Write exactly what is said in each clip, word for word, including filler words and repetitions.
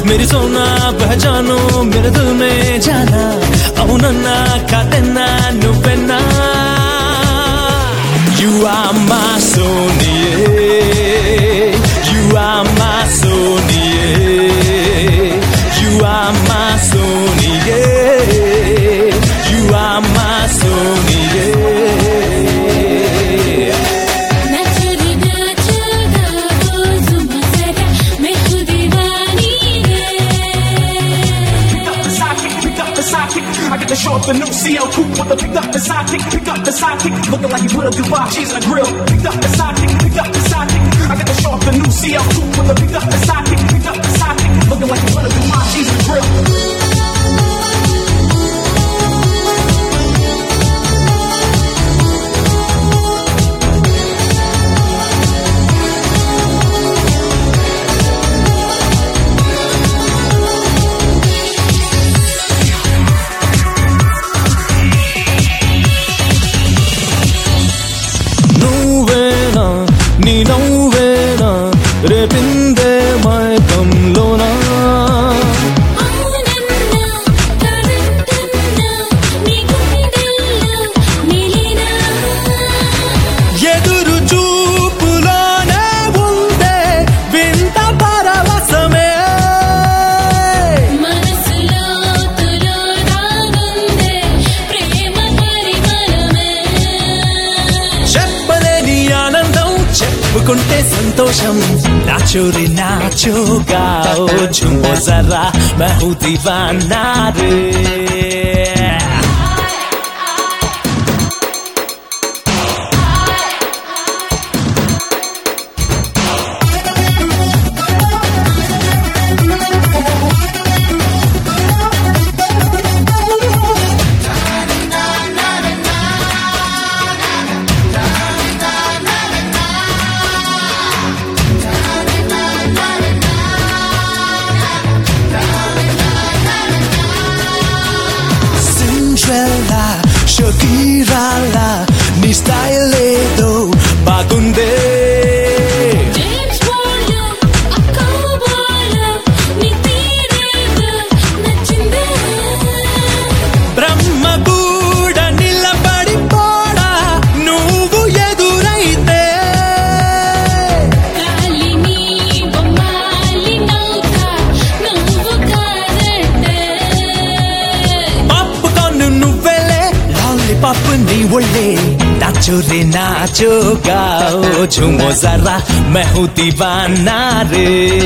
मेरी सोना पहचानो मेरे दिल में जाना అవునన్నా కాదన్నా నువ్వెన్నా You are my Sonia, you are my Sonia, you are my Sonia, you are my Sonia. I get to show up the new C L coupe with a picked up the sidekick, picked up the sidekick, looking like he put a Dubai cheese in a grill. Picked up the sidekick, picked up the sidekick. I get to show up the new C L coupe with a picked up the sidekick, picked up the sidekick, looking like he put a Dubai cheese in a grill. నీ నవ్వేనా రేపిందే మైకంలోనా ఎదురు చూపులోనే ఉందే వింత పరవశమే చెప్పలేని ఆనందం చెప్పుకుంటే సంతోషం नाचो रे नाचो गाओ झूमो जरा मैं हूँ दीवाना रे షకీరాలా నీ స్టైల్ ఏదో బాగుందే బ్రహ్మ కూడా నిలబడిపోడా నువ్వు ఎదురైతే పప్పుకొను నువ్వెలే పాపు నీ ఒళ్ళే नाचो रे नाचो गाओ झूमो जरा मैं हूँ दीवाना रे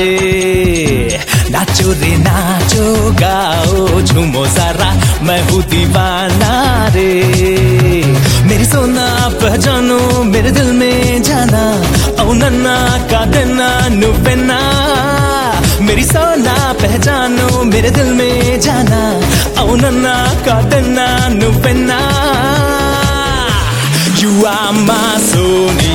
नाचो रे नाचो गाओ झूमो जरा मैं हूँ दीवाना रे मेरी सोना पहचानो मेरे दिल में जाना అవునన్నా కాదన్నా నువ్వెన్నా मेरी सोना पहचानो मेरे दिल में जाना అవునన్నా కాదన్నా నువ్వెన్నా You are my Sonia.